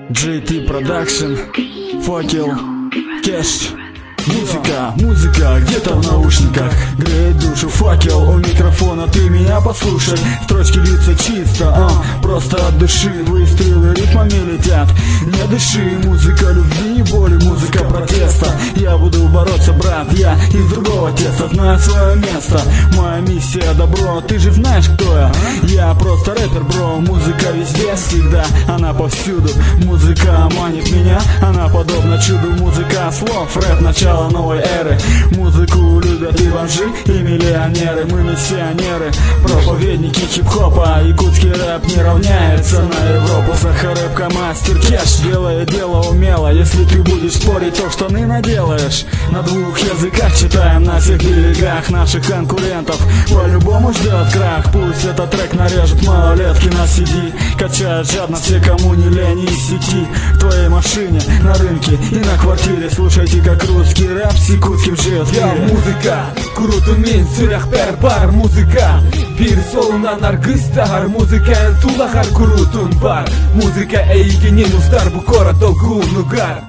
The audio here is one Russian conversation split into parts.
JT Production, Факел, Кэш. Музыка где-то в наушниках греет душу. Факел у микрофона, ты меня послушай. Строчки льются чисто, просто от души. Выстрелы ритмами летят, не дыши. Музыка любви и боли, музыка протеста. Я буду бороться, брат, я из другого теста. Знаю свое место, моя миссия добро. Ты же знаешь, кто я? Я просто рэпер, бро. Музыка везде, всегда, она повсюду. Музыка манит меня, она подобна чуду. Музыка слов, рэп, начало новой эры. Музыку любят и бомжи, и миллионеры. Мы миссионеры, проповедники хип-хопа. Якутский рэп не равняется на Европу. Сахарепка, мастер Кэш делает дело умело. Если ты будешь спорить, то штаны наделаешь. На двух языках читаем на всех берегах. Наших конкурентов по-любому ждет крах. Пусть этот трек нарежет малолетки на CD. Качают жадно все, кому не лень, из сети. В твоей машине, на рынке и на квартире. Слушайте, как русский рэп с якутским живет. Я музыка, крутун мен сүрәхпәр бар музыка. Бир солунан аргыстагар музыка энтулахар крутун бар. Музыка эйгенен устар бу кора долгунугар.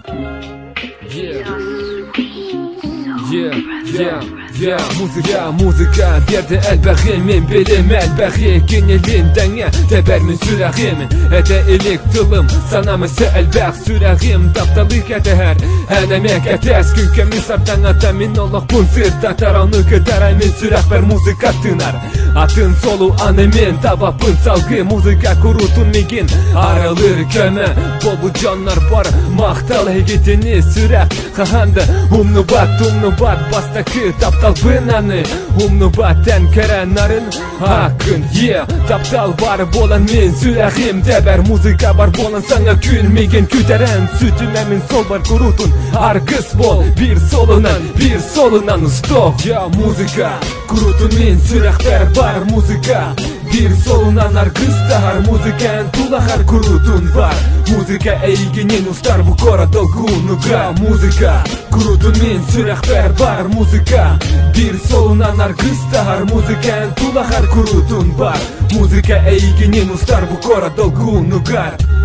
Музыка берді әлбәғи мен белем әлбәғи кенелен дәңе тәбәрмін сүрәғимен әді элек тылым санамысы әлбәғ сүрәғим тапталы кәтәһәр әнәмәк әтәс күнкәмі сартан ата мен олық бұн сырта тарауны көтәрә мен сүрәқбәр музыка тынар атын солу анымен табапын салғы музыка құрутын меген арылыр көмі болу жанлар бар мақтал әгетіні сүрәқ қағанды умны бат бастақы таптал бынаны умны бат әнкәрән нарын ақын таптал бар болан мен сүрәғим дәбәр музыка бар болан саңа күлмеген күтәрән сүтіме мен сол бар құрутын аргыс бол бір солынан ұсток музыка құрутын мен сүрәқбәр бар музыка bir solundan argıstahar muzika entulahar kurutun var muzika eyginin ustar bu kora dolgunuga muzika kurutun min sürahber var muzika bir solundan argıstahar muzika entulahar kurutun var muzika eyginin ustar bu kora dolgunugar